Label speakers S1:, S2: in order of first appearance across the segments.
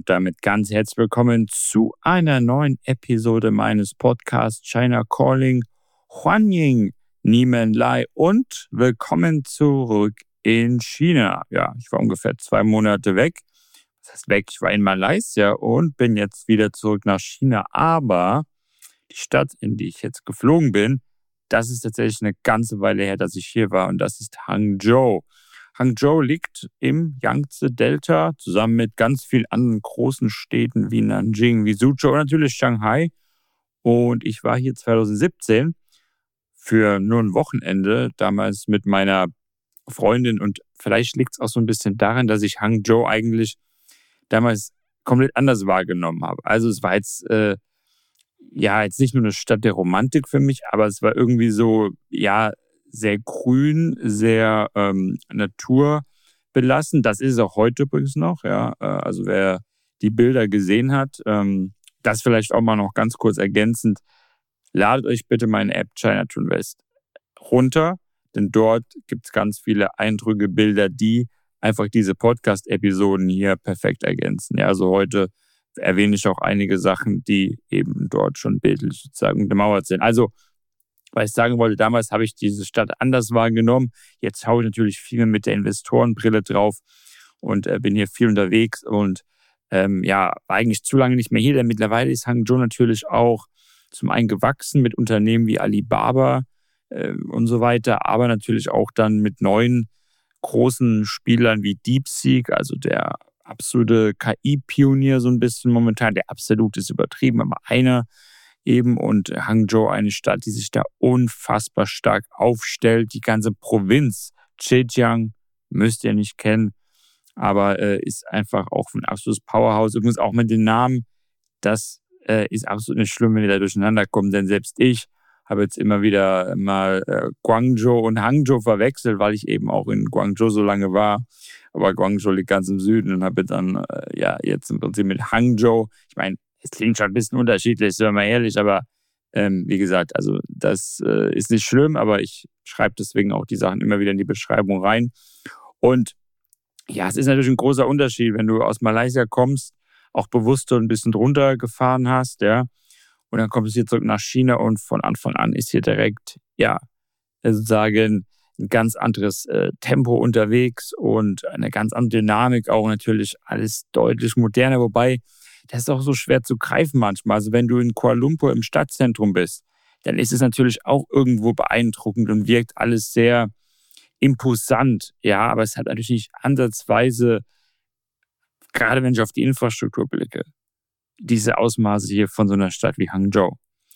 S1: und damit ganz herzlich willkommen zu einer neuen Episode meines Podcasts China Calling. Huanying Nimen Lai und willkommen zurück in China. Ja, ich war ungefähr 2 Monate weg. Das heißt weg, ich war in Malaysia und bin jetzt wieder zurück nach China. Aber die Stadt, in die ich jetzt geflogen bin, das ist tatsächlich eine ganze Weile her, dass ich hier war und das ist Hangzhou. Hangzhou liegt im Yangtze-Delta zusammen mit ganz vielen anderen großen Städten wie Nanjing, wie Suzhou und natürlich Shanghai. Und ich war hier 2017 für nur ein Wochenende, damals mit meiner Freundin. Und vielleicht liegt es auch so ein bisschen daran, dass ich Hangzhou eigentlich damals komplett anders wahrgenommen habe. Also es war jetzt, jetzt nicht nur eine Stadt der Romantik für mich, aber es war irgendwie so, sehr grün, sehr naturbelassen. Das ist es auch heute übrigens noch. Ja. Also wer die Bilder gesehen hat, das vielleicht auch mal noch ganz kurz ergänzend. Ladet euch bitte meine App Chinatown West runter, denn dort gibt es ganz viele Eindrücke, Bilder, die einfach diese Podcast-Episoden hier perfekt ergänzen. Ja, also heute erwähne ich auch einige Sachen, die eben dort schon bildlich sozusagen untermauert sind. Also weil ich sagen wollte, damals habe ich diese Stadt anders wahrgenommen. Jetzt schaue ich natürlich viel mehr mit der Investorenbrille drauf und bin hier viel unterwegs und war eigentlich zu lange nicht mehr hier, denn mittlerweile ist Hangzhou natürlich auch zum einen gewachsen mit Unternehmen wie Alibaba und so weiter, aber natürlich auch dann mit neuen großen Spielern wie DeepSeek, also der absolute KI-Pionier so ein bisschen momentan. Der absolut ist übertrieben, aber einer eben, und Hangzhou eine Stadt, die sich da unfassbar stark aufstellt. Die ganze Provinz Zhejiang müsst ihr nicht kennen, aber ist einfach auch ein absolutes Powerhouse. Übrigens auch mit den Namen, das ist absolut nicht schlimm, wenn ihr da durcheinander kommt, denn selbst ich habe jetzt immer wieder mal Guangzhou und Hangzhou verwechselt, weil ich eben auch in Guangzhou so lange war. Aber Guangzhou liegt ganz im Süden und habe dann jetzt im Prinzip mit Hangzhou, ich meine, es klingt schon ein bisschen unterschiedlich, sind wir mal ehrlich, aber wie gesagt, also das ist nicht schlimm, aber ich schreibe deswegen auch die Sachen immer wieder in die Beschreibung rein. Und ja, es ist natürlich ein großer Unterschied, wenn du aus Malaysia kommst, auch bewusst so ein bisschen drunter gefahren hast, ja, und dann kommst du hier zurück nach China und von Anfang an ist hier direkt, sozusagen ein ganz anderes Tempo unterwegs und eine ganz andere Dynamik, auch natürlich alles deutlich moderner, wobei das ist auch so schwer zu greifen manchmal. Also wenn du in Kuala Lumpur im Stadtzentrum bist, dann ist es natürlich auch irgendwo beeindruckend und wirkt alles sehr imposant. Ja, aber es hat natürlich nicht ansatzweise, gerade wenn ich auf die Infrastruktur blicke, diese Ausmaße hier von so einer Stadt wie Hangzhou.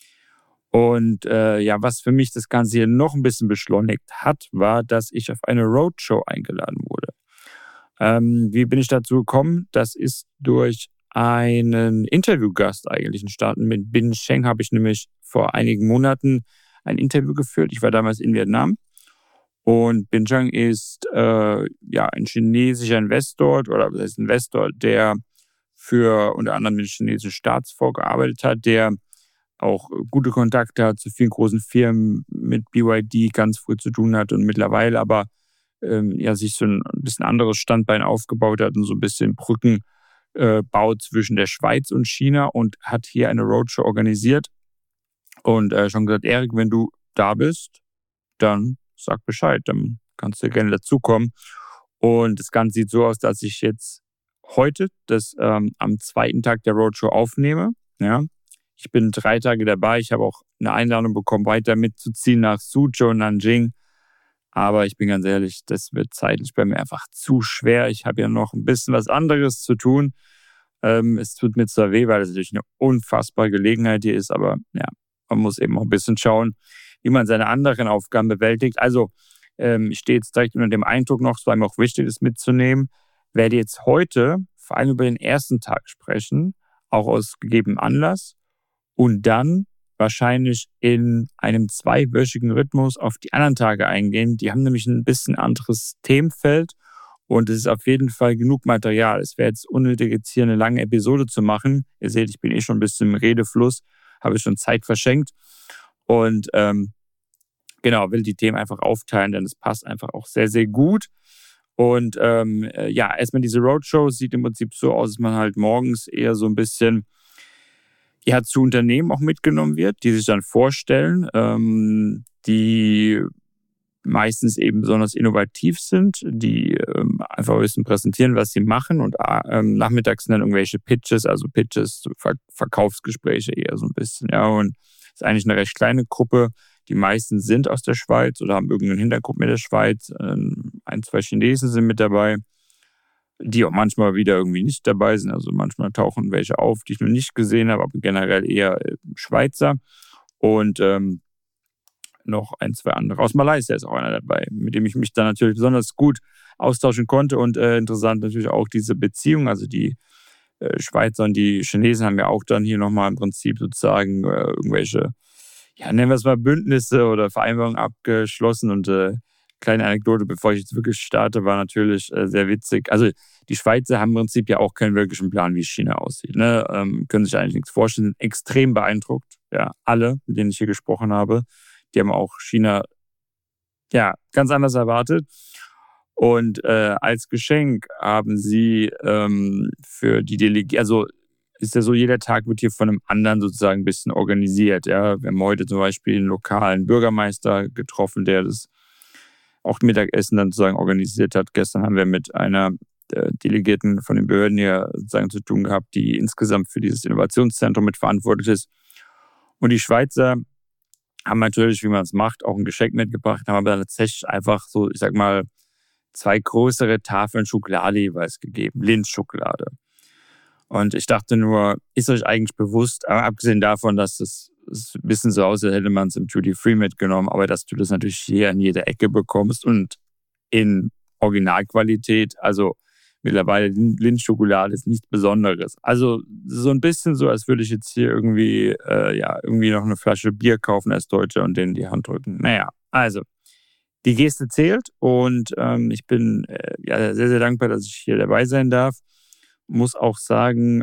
S1: Und was für mich das Ganze hier noch ein bisschen beschleunigt hat, war, dass ich auf eine Roadshow eingeladen wurde. Wie bin ich dazu gekommen? Das ist durch einen Interviewgast eigentlich entstanden. Mit Bin Cheng habe ich nämlich vor einigen Monaten ein Interview geführt. Ich war damals in Vietnam und Bin Cheng ist ein chinesischer Investor oder was heißt Investor, der für unter anderem den chinesischen Staatsfonds gearbeitet hat, der auch gute Kontakte hat zu vielen großen Firmen, mit BYD ganz früh zu tun hat und mittlerweile aber sich so ein bisschen anderes Standbein aufgebaut hat und so ein bisschen Brücken baut zwischen der Schweiz und China und hat hier eine Roadshow organisiert und schon gesagt, Erik, wenn du da bist, dann sag Bescheid, dann kannst du gerne dazukommen. Und das Ganze sieht so aus, dass ich jetzt heute am 2. Tag der Roadshow aufnehme. Ja. Ich bin 3 Tage dabei, ich habe auch eine Einladung bekommen, weiter mitzuziehen nach Suzhou und Nanjing. Aber ich bin ganz ehrlich, das wird zeitlich bei mir einfach zu schwer. Ich habe ja noch ein bisschen was anderes zu tun. Es tut mir zwar weh, weil es natürlich eine unfassbare Gelegenheit hier ist, aber ja, man muss eben auch ein bisschen schauen, wie man seine anderen Aufgaben bewältigt. Also ich stehe jetzt direkt unter dem Eindruck noch, es war mir auch wichtig, das mitzunehmen, werde jetzt heute vor allem über den ersten Tag sprechen, auch aus gegebenem Anlass und dann wahrscheinlich in einem 2-wöchigen Rhythmus auf die anderen Tage eingehen. Die haben nämlich ein bisschen anderes Themenfeld und es ist auf jeden Fall genug Material. Es wäre jetzt unnötig, jetzt hier eine lange Episode zu machen. Ihr seht, ich bin schon ein bisschen im Redefluss, habe schon Zeit verschenkt und will die Themen einfach aufteilen, denn es passt einfach auch sehr, sehr gut. Und erstmal diese Roadshow sieht im Prinzip so aus, dass man halt morgens eher so ein bisschen zu Unternehmen auch mitgenommen wird, die sich dann vorstellen, die meistens eben besonders innovativ sind, die einfach ein bisschen präsentieren, was sie machen, und nachmittags sind dann irgendwelche Pitches, Verkaufsgespräche eher so ein bisschen, ja, und es ist eigentlich eine recht kleine Gruppe. Die meisten sind aus der Schweiz oder haben irgendeinen Hintergrund mit der Schweiz. 1-2 Chinesen sind mit dabei, die auch manchmal wieder irgendwie nicht dabei sind. Also manchmal tauchen welche auf, die ich noch nicht gesehen habe, aber generell eher Schweizer. Und noch 1-2 andere. Aus Malaysia ist auch einer dabei, mit dem ich mich dann natürlich besonders gut austauschen konnte. Und interessant natürlich auch diese Beziehung. Also die Schweizer und die Chinesen haben ja auch dann hier nochmal im Prinzip sozusagen irgendwelche, nennen wir es mal Bündnisse oder Vereinbarungen abgeschlossen. Und kleine Anekdote, bevor ich jetzt wirklich starte, war natürlich sehr witzig. Also die Schweizer haben im Prinzip ja auch keinen wirklichen Plan, wie China aussieht. Ne? Können sich eigentlich nichts vorstellen, sind extrem beeindruckt. Ja, alle, mit denen ich hier gesprochen habe, die haben auch China ganz anders erwartet. Und als Geschenk haben sie für die Delegierten, also ist ja so, jeder Tag wird hier von einem anderen sozusagen ein bisschen organisiert. Ja? Wir haben heute zum Beispiel einen lokalen Bürgermeister getroffen, der das auch Mittagessen dann sozusagen organisiert hat. Gestern haben wir mit einer Delegierten von den Behörden hier sozusagen zu tun gehabt, die insgesamt für dieses Innovationszentrum mitverantwortlich ist. Und die Schweizer haben natürlich, wie man es macht, auch ein Geschenk mitgebracht, haben aber tatsächlich einfach so, ich sag mal, 2 größere Tafeln Schokolade jeweils gegeben, Lindt-Schokolade. Und ich dachte nur, ist euch eigentlich bewusst, aber abgesehen davon, dass es ein bisschen so aussieht, hätte man es im Duty Free mitgenommen, aber dass du das natürlich hier in jeder Ecke bekommst und in Originalqualität, also mittlerweile Lindt-Schokolade ist nichts Besonderes. Also so ein bisschen so, als würde ich jetzt hier irgendwie noch eine Flasche Bier kaufen als Deutscher und denen die Hand drücken. Naja, also die Geste zählt und ich bin sehr, sehr dankbar, dass ich hier dabei sein darf. Muss auch sagen,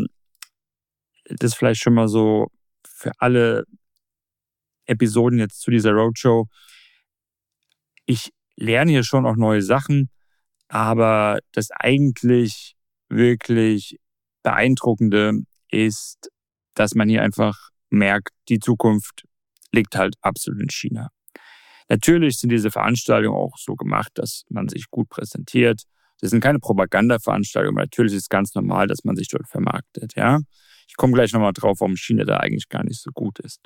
S1: das vielleicht schon mal so für alle Episoden jetzt zu dieser Roadshow. Ich lerne hier schon auch neue Sachen, aber das eigentlich wirklich Beeindruckende ist, dass man hier einfach merkt, die Zukunft liegt halt absolut in China. Natürlich sind diese Veranstaltungen auch so gemacht, dass man sich gut präsentiert. Das sind keine Propagandaveranstaltungen, aber natürlich ist es ganz normal, dass man sich dort vermarktet. Ja? Ich komme gleich nochmal drauf, warum China da eigentlich gar nicht so gut ist.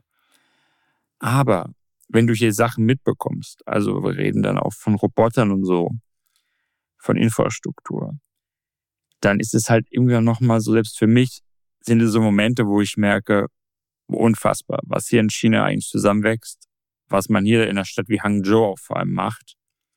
S1: Aber wenn du hier Sachen mitbekommst, also wir reden dann auch von Robotern und so, von Infrastruktur, dann ist es halt irgendwann nochmal so, selbst für mich sind es so Momente, wo ich merke, unfassbar, was hier in China eigentlich zusammenwächst, was man hier in einer Stadt wie Hangzhou auch vor allem macht.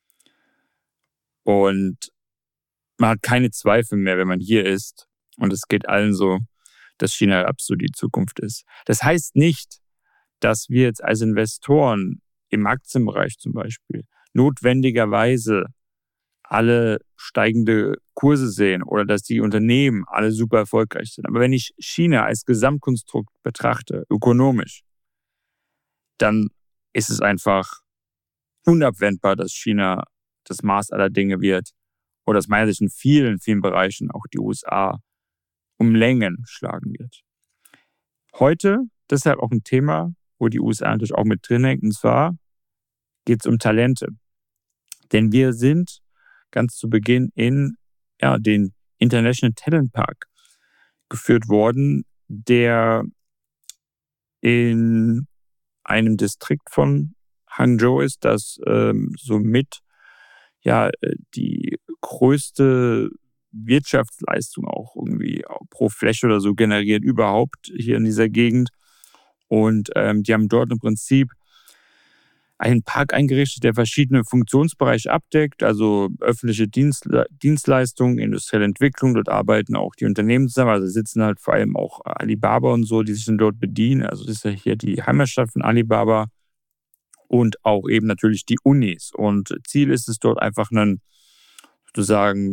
S1: Und man hat keine Zweifel mehr, wenn man hier ist. Und es geht allen so, dass China absolut die Zukunft ist. Das heißt nicht, dass wir jetzt als Investoren im Aktienbereich zum Beispiel notwendigerweise alle steigende Kurse sehen oder dass die Unternehmen alle super erfolgreich sind. Aber wenn ich China als Gesamtkonstrukt betrachte, ökonomisch, dann ist es einfach unabwendbar, dass China das Maß aller Dinge wird oder aus meiner Sicht in vielen, vielen Bereichen auch die USA um Längen schlagen wird. Heute deshalb auch ein Thema, wo die USA natürlich auch mit drin hängt, und zwar geht es um Talente. Denn wir sind ganz zu Beginn in den International Talent Park geführt worden, der in einem Distrikt von Hangzhou ist, das somit die größte Wirtschaftsleistung auch irgendwie pro Fläche oder so generiert überhaupt hier in dieser Gegend. Und die haben dort im Prinzip einen Park eingerichtet, der verschiedene Funktionsbereiche abdeckt, also öffentliche Dienstleistungen, industrielle Entwicklung. Dort arbeiten auch die Unternehmen zusammen, also sitzen halt vor allem auch Alibaba und so, die sich dann dort bedienen. Also das ist ja hier die Heimatstadt von Alibaba und auch eben natürlich die Unis. Und Ziel ist es dort einfach einen sozusagen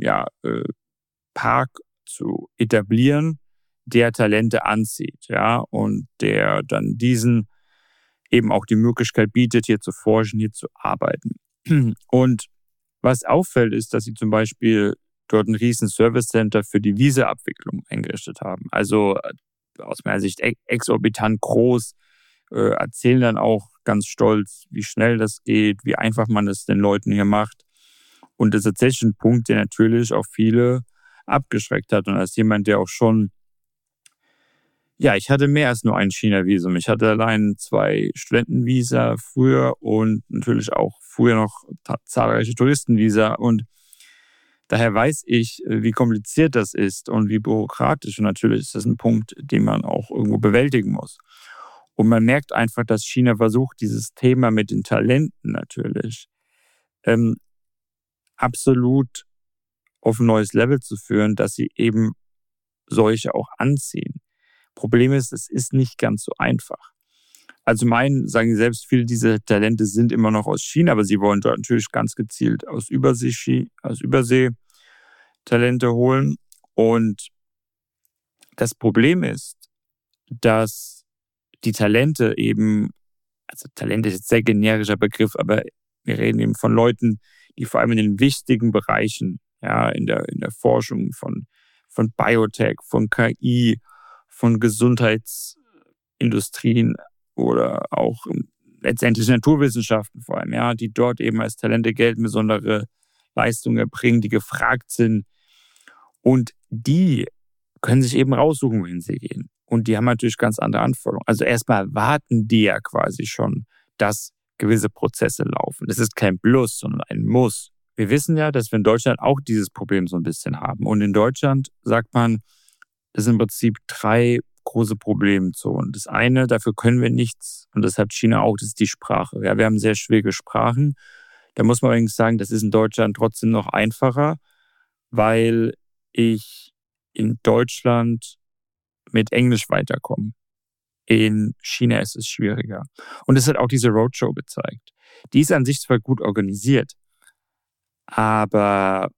S1: Park zu etablieren, der Talente anzieht, ja, und der dann diesen eben auch die Möglichkeit bietet, hier zu forschen, hier zu arbeiten. Und Was auffällt, ist, dass sie zum Beispiel dort ein riesen Service Center für die Visa-Abwicklung eingerichtet haben. Also aus meiner Sicht exorbitant groß, erzählen dann auch ganz stolz, wie schnell das geht, wie einfach man es den Leuten hier macht. Und das ist tatsächlich ein Punkt, der natürlich auch viele abgeschreckt hat. Und als jemand, der auch schon, ja, ich hatte mehr als nur ein China-Visum. Ich hatte allein 2 Studentenvisa früher und natürlich auch früher noch zahlreiche Touristenvisa. Und daher weiß ich, wie kompliziert das ist und wie bürokratisch. Und natürlich ist das ein Punkt, den man auch irgendwo bewältigen muss. Und man merkt einfach, dass China versucht, dieses Thema mit den Talenten natürlich absolut auf ein neues Level zu führen, dass sie eben solche auch anziehen. Problem ist, es ist nicht ganz so einfach. Also sagen sie selbst, viele dieser Talente sind immer noch aus China, aber sie wollen dort natürlich ganz gezielt aus Übersee Talente holen. Und das Problem ist, dass die Talente eben, also Talente ist jetzt ein sehr generischer Begriff, aber wir reden eben von Leuten, die vor allem in den wichtigen Bereichen, ja, in der Forschung von Biotech, von KI, von Gesundheitsindustrien oder auch letztendlich Naturwissenschaften vor allem, ja, die dort eben als Talente gelten, besondere Leistungen erbringen, die gefragt sind. Und die können sich eben raussuchen, wohin sie gehen. Und die haben natürlich ganz andere Anforderungen. Also erstmal warten die ja quasi schon, dass gewisse Prozesse laufen. Das ist kein Plus, sondern ein Muss. Wir wissen ja, dass wir in Deutschland auch dieses Problem so ein bisschen haben. Und in Deutschland sagt man, das sind im Prinzip 3 große Problemzonen. Das eine, dafür können wir nichts. Und das hat China auch, das ist die Sprache. Ja, wir haben sehr schwierige Sprachen. Da muss man allerdings sagen, das ist in Deutschland trotzdem noch einfacher, weil ich in Deutschland mit Englisch weiterkomme. In China ist es schwieriger. Und es hat auch diese Roadshow gezeigt. Die ist an sich zwar gut organisiert, aber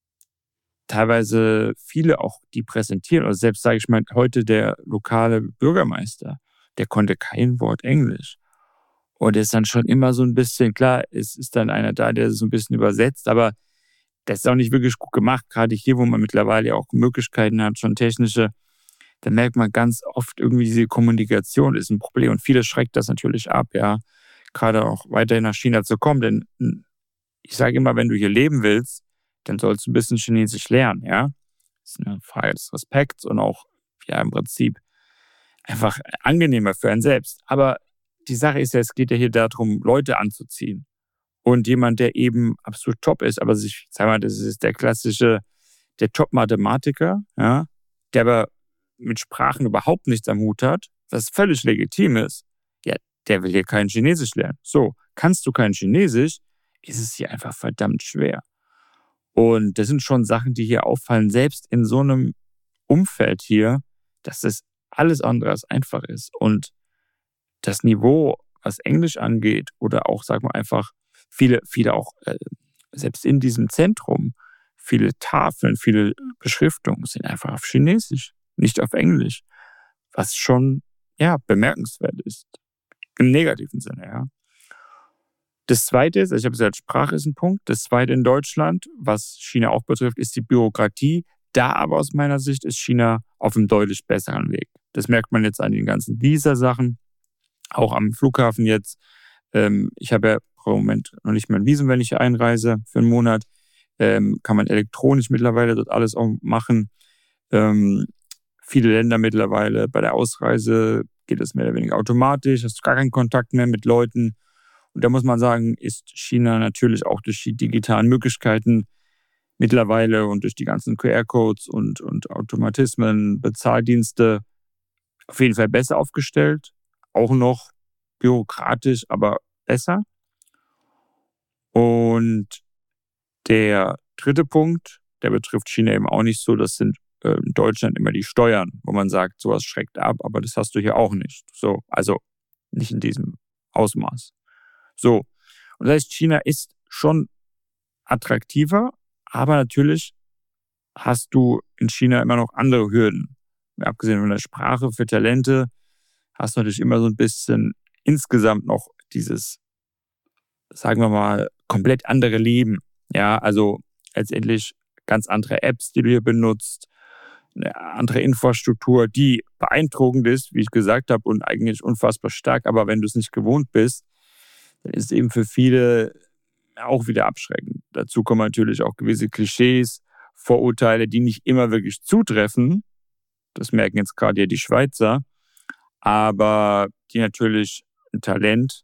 S1: teilweise viele auch, die präsentieren, oder selbst sage ich mal, heute der lokale Bürgermeister, der konnte kein Wort Englisch. Und ist dann schon immer so ein bisschen, klar, es ist dann einer da, der so ein bisschen übersetzt, aber das ist auch nicht wirklich gut gemacht, gerade hier, wo man mittlerweile auch Möglichkeiten hat, schon technische. Da merkt man ganz oft irgendwie, diese Kommunikation ist ein Problem und viele schreckt das natürlich ab, ja, gerade auch weiterhin nach China zu kommen, denn ich sage immer, wenn du hier leben willst, dann sollst du ein bisschen Chinesisch lernen, ja. Das ist eine Frage des Respekts und auch, ja, im Prinzip einfach angenehmer für einen selbst. Aber die Sache ist ja, es geht ja hier darum, Leute anzuziehen. Und jemand, der eben absolut top ist, aber sag mal, das ist der klassische, der Top-Mathematiker, ja, der aber mit Sprachen überhaupt nichts am Hut hat, was völlig legitim ist, ja, der will hier kein Chinesisch lernen. So, kannst du kein Chinesisch, ist es hier einfach verdammt schwer. Und das sind schon Sachen, die hier auffallen, selbst in so einem Umfeld hier, dass das alles andere als einfach ist. Und das Niveau, was Englisch angeht, oder auch, sagen wir einfach, viele auch, selbst in diesem Zentrum, viele Tafeln, viele Beschriftungen sind einfach auf Chinesisch, nicht auf Englisch. Was schon, ja, bemerkenswert ist. Im negativen Sinne, ja. Das Zweite ist, also ich habe gesagt, Sprache ist ein Punkt. Das Zweite in Deutschland, was China auch betrifft, ist die Bürokratie. Da aber aus meiner Sicht ist China auf einem deutlich besseren Weg. Das merkt man jetzt an den ganzen Visa-Sachen, auch am Flughafen jetzt. Ich habe ja im Moment noch nicht mal ein Visum, wenn ich hier einreise für einen Monat. Kann man elektronisch mittlerweile dort alles auch machen. Viele Länder mittlerweile bei der Ausreise geht es mehr oder weniger automatisch, hast gar keinen Kontakt mehr mit Leuten. Und da muss man sagen, ist China natürlich auch durch die digitalen Möglichkeiten mittlerweile und durch die ganzen QR-Codes und Automatismen, Bezahldienste auf jeden Fall besser aufgestellt. Auch noch bürokratisch, aber besser. Und der dritte Punkt, der betrifft China eben auch nicht so, das sind in Deutschland immer die Steuern, wo man sagt, sowas schreckt ab, aber das hast du hier auch nicht. So, also nicht in diesem Ausmaß. So, und das heißt, China ist schon attraktiver, aber natürlich hast du in China immer noch andere Hürden. Abgesehen von der Sprache für Talente hast du natürlich immer so ein bisschen insgesamt noch dieses, sagen wir mal, komplett andere Leben. Ja, also letztendlich ganz andere Apps, die du hier benutzt, eine andere Infrastruktur, die beeindruckend ist, wie ich gesagt habe, und eigentlich unfassbar stark. Aber wenn du es nicht gewohnt bist, dann ist es eben für viele auch wieder abschreckend. Dazu kommen natürlich auch gewisse Klischees, Vorurteile, die nicht immer wirklich zutreffen. Das merken jetzt gerade ja die Schweizer, aber die natürlich ein Talent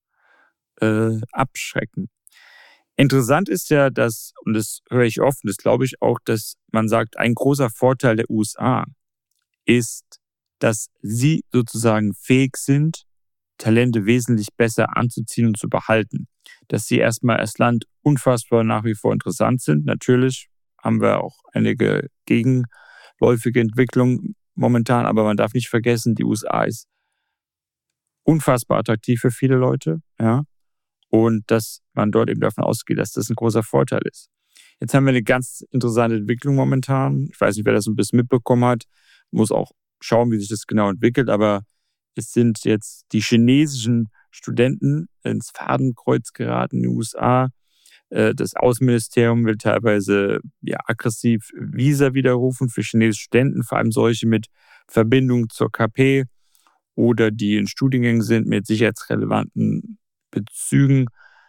S1: abschrecken. Interessant ist ja, dass, und das höre ich oft, und das glaube ich auch, dass man sagt, ein großer Vorteil der USA ist, dass sie sozusagen fähig sind, Talente wesentlich besser anzuziehen und zu behalten. Dass sie erstmal als Land unfassbar nach wie vor interessant sind. Natürlich haben wir auch einige gegenläufige Entwicklungen momentan, aber man darf nicht vergessen, die USA ist unfassbar attraktiv für viele Leute, ja. Und dass man dort eben davon ausgeht, dass das ein großer Vorteil ist. Jetzt haben wir eine ganz interessante Entwicklung momentan. Ich weiß nicht, wer das ein bisschen mitbekommen hat. Muss auch schauen, wie sich das genau entwickelt. Aber es sind jetzt die chinesischen Studenten ins Fadenkreuz geraten in den USA. Das Außenministerium will teilweise aggressiv Visa widerrufen für chinesische Studenten, vor allem solche mit Verbindung zur KP oder die in Studiengängen sind mit sicherheitsrelevanten Bezügen.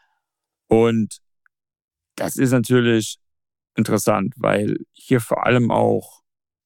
S1: Und das ist natürlich interessant, weil hier vor allem auch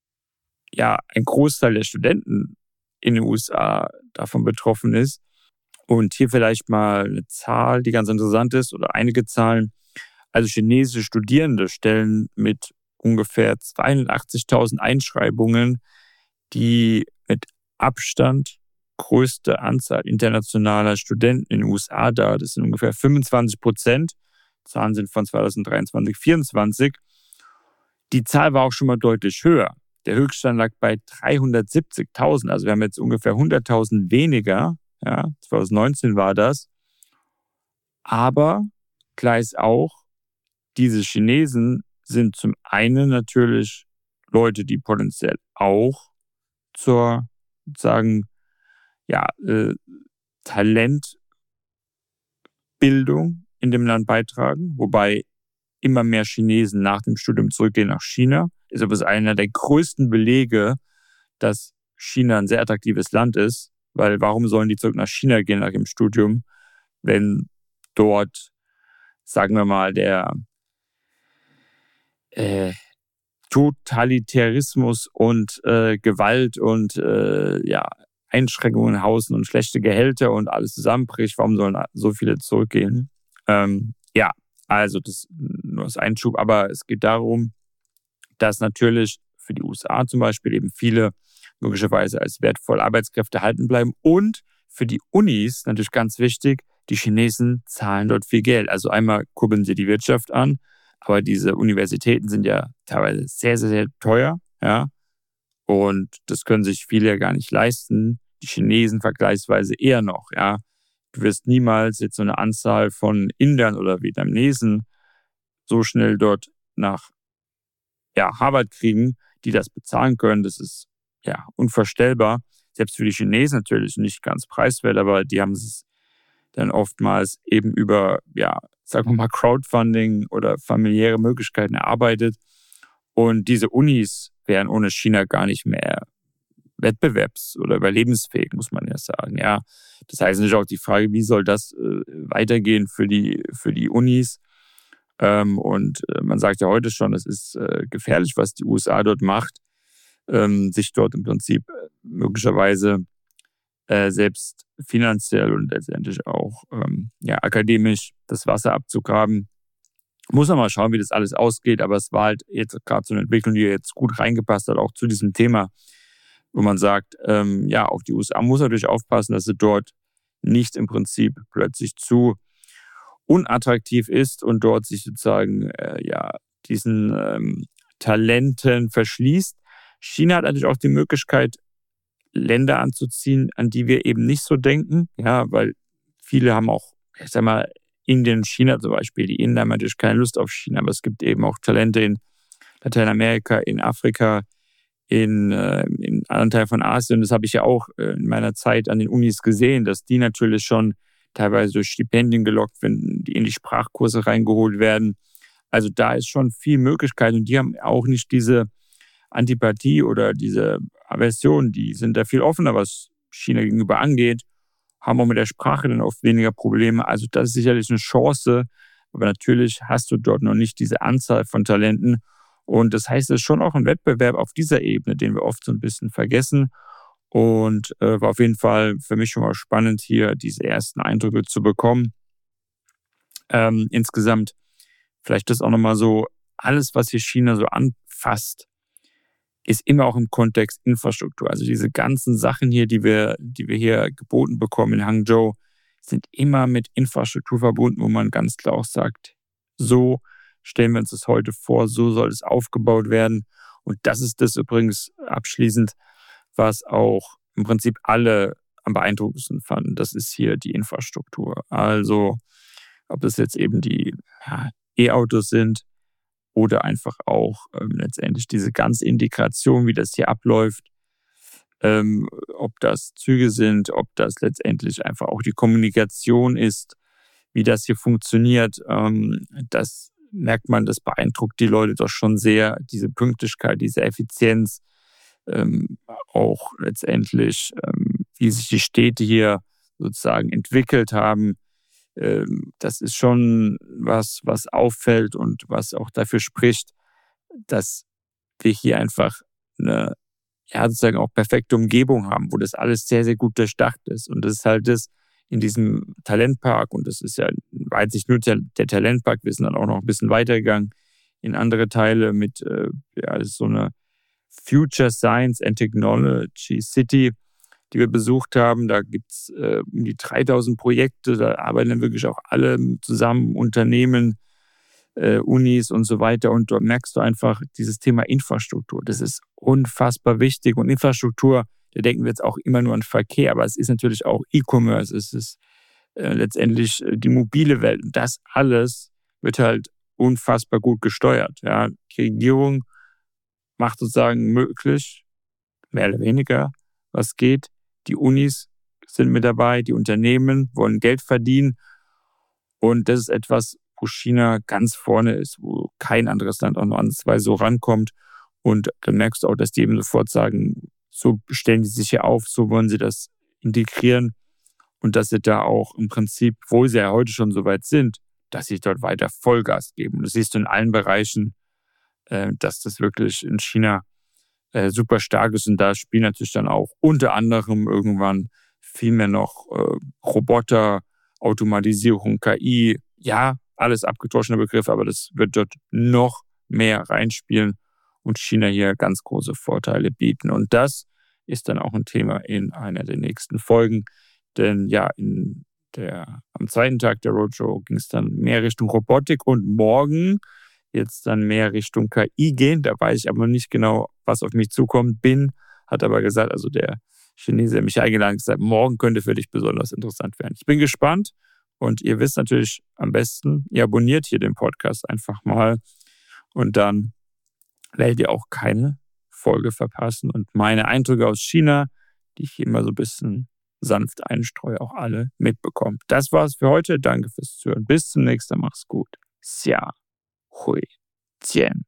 S1: ein Großteil der Studenten in den USA davon betroffen ist. Und hier vielleicht mal eine Zahl, die ganz interessant ist, oder einige Zahlen. Also chinesische Studierende stellen mit ungefähr 82.000 Einschreibungen die mit Abstand größte Anzahl internationaler Studenten in den USA dar. Das sind ungefähr 25%. Zahlen sind von 2023, 2024. Die Zahl war auch schon mal deutlich höher. Der Höchststand lag bei 370.000. Also wir haben jetzt ungefähr 100.000 weniger. Ja, 2019 war das. Aber klar ist auch, diese Chinesen sind zum einen natürlich Leute, die potenziell auch zur sozusagen Talentbildung in dem Land beitragen, wobei immer mehr Chinesen nach dem Studium zurückgehen nach China. Ist aber einer der größten Belege, dass China ein sehr attraktives Land ist, weil warum sollen die zurück nach China gehen nach dem Studium, wenn dort, sagen wir mal, der Totalitarismus und Gewalt und Einschränkungen hausen und schlechte Gehälter und alles zusammenbricht. Warum sollen so viele zurückgehen? Also das nur als Einschub, aber es geht darum, dass natürlich für die USA zum Beispiel eben viele möglicherweise als wertvolle Arbeitskräfte erhalten bleiben und für die Unis natürlich ganz wichtig, die Chinesen zahlen dort viel Geld. Also einmal kurbeln sie die Wirtschaft an, aber diese Universitäten sind ja teilweise sehr, sehr, sehr teuer, ja. Und das können sich viele ja gar nicht leisten. Die Chinesen vergleichsweise eher noch, ja. Du wirst niemals jetzt so eine Anzahl von Indern oder Vietnamesen so schnell dort nach Harvard kriegen, die das bezahlen können. Das ist unvorstellbar. Selbst für die Chinesen natürlich nicht ganz preiswert, aber die haben es dann oftmals eben über, sagen wir mal, Crowdfunding oder familiäre Möglichkeiten erarbeitet. Und diese Unis wären ohne China gar nicht mehr wettbewerbs- oder überlebensfähig, muss man ja sagen. Ja, das heißt natürlich auch die Frage, wie soll das weitergehen für die Unis? Und man sagt ja heute schon, es ist gefährlich, was die USA dort macht, sich dort im Prinzip möglicherweise selbst finanziell und letztendlich auch akademisch das Wasser abzugraben. Muss man mal schauen, wie das alles ausgeht, aber es war halt jetzt gerade so eine Entwicklung, die jetzt gut reingepasst hat, auch zu diesem Thema, wo man sagt, auch die USA muss natürlich aufpassen, dass sie dort nicht im Prinzip plötzlich zu unattraktiv ist und dort sich sozusagen diesen Talenten verschließt. China hat natürlich auch die Möglichkeit, Länder anzuziehen, an die wir eben nicht so denken, weil viele haben auch, ich sag mal, Indien, China zum Beispiel. Die Inder haben natürlich keine Lust auf China, aber es gibt eben auch Talente in Lateinamerika, in Afrika, in anderen Teilen von Asien. Das habe ich ja auch in meiner Zeit an den Unis gesehen, dass die natürlich schon teilweise durch Stipendien gelockt werden, die in die Sprachkurse reingeholt werden. Also da ist schon viel Möglichkeit und die haben auch nicht diese Antipathie oder diese Aversion, die sind da viel offener, was China gegenüber angeht, haben auch mit der Sprache dann oft weniger Probleme. Also das ist sicherlich eine Chance, aber natürlich hast du dort noch nicht diese Anzahl von Talenten. Und das heißt, es ist schon auch ein Wettbewerb auf dieser Ebene, den wir oft so ein bisschen vergessen. Und war auf jeden Fall für mich schon mal spannend, hier diese ersten Eindrücke zu bekommen. Insgesamt vielleicht das auch nochmal so, alles, was hier China so anfasst, ist immer auch im Kontext Infrastruktur. Also diese ganzen Sachen hier, die wir hier geboten bekommen in Hangzhou, sind immer mit Infrastruktur verbunden, wo man ganz klar auch sagt, so stellen wir uns das heute vor, so soll es aufgebaut werden. Und das ist das übrigens abschließend, was auch im Prinzip alle am beeindruckendsten fanden. Das ist hier die Infrastruktur. Also ob das jetzt eben die E-Autos sind oder einfach auch letztendlich diese ganze Integration, wie das hier abläuft, ob das Züge sind, ob das letztendlich einfach auch die Kommunikation ist, wie das hier funktioniert, das merkt man, das beeindruckt die Leute doch schon sehr, diese Pünktlichkeit, diese Effizienz, auch letztendlich, wie sich die Städte hier sozusagen entwickelt haben. Das ist schon was auffällt und was auch dafür spricht, dass wir hier einfach eine sozusagen auch perfekte Umgebung haben, wo das alles sehr, sehr gut durchdacht ist. Und das ist halt das in diesem Talentpark, und das ist ja weit nicht nur der Talentpark, wir sind dann auch noch ein bisschen weitergegangen in andere Teile mit das ist so eine Future Science and Technology City, die wir besucht haben. Da gibt es um die 3000 Projekte, da arbeiten dann wirklich auch alle zusammen, Unternehmen, Unis und so weiter. Und dort merkst du einfach dieses Thema Infrastruktur. Das ist unfassbar wichtig. Und Infrastruktur, da denken wir jetzt auch immer nur an Verkehr, aber es ist natürlich auch E-Commerce, es ist letztendlich die mobile Welt. Und das alles wird halt unfassbar gut gesteuert. Ja. Die Regierung macht sozusagen möglich, mehr oder weniger, was geht. Die Unis sind mit dabei, die Unternehmen wollen Geld verdienen. Und das ist etwas, wo China ganz vorne ist, wo kein anderes Land auch nur ansatzweise so rankommt. Und dann merkst du auch, dass die eben sofort sagen, so stellen die sich hier auf, so wollen sie das integrieren. Und dass sie da auch im Prinzip, wo sie ja heute schon so weit sind, dass sie dort weiter Vollgas geben. Und das siehst du in allen Bereichen, dass das wirklich in China super stark ist. Und da spielen natürlich dann auch unter anderem irgendwann viel mehr noch Roboter, Automatisierung, KI, ja, alles abgedroschene Begriffe, aber das wird dort noch mehr reinspielen und China hier ganz große Vorteile bieten. Und das ist dann auch ein Thema in einer der nächsten Folgen. Denn ja, am zweiten Tag der Roadshow ging es dann mehr Richtung Robotik und morgen jetzt dann mehr Richtung KI gehen. Da weiß ich aber noch nicht genau, was auf mich zukommt. Hat aber gesagt, also der Chinese, der mich eingeladen hat, gesagt, morgen könnte für dich besonders interessant werden. Ich bin gespannt und ihr wisst natürlich am besten, ihr abonniert hier den Podcast einfach mal und dann werdet ihr auch keine Folge verpassen und meine Eindrücke aus China, die ich hier immer so ein bisschen sanft einstreue, auch alle mitbekommen. Das war's für heute. Danke fürs Zuhören. Bis zum nächsten Mal. Mach's gut. Xia Hui Jian.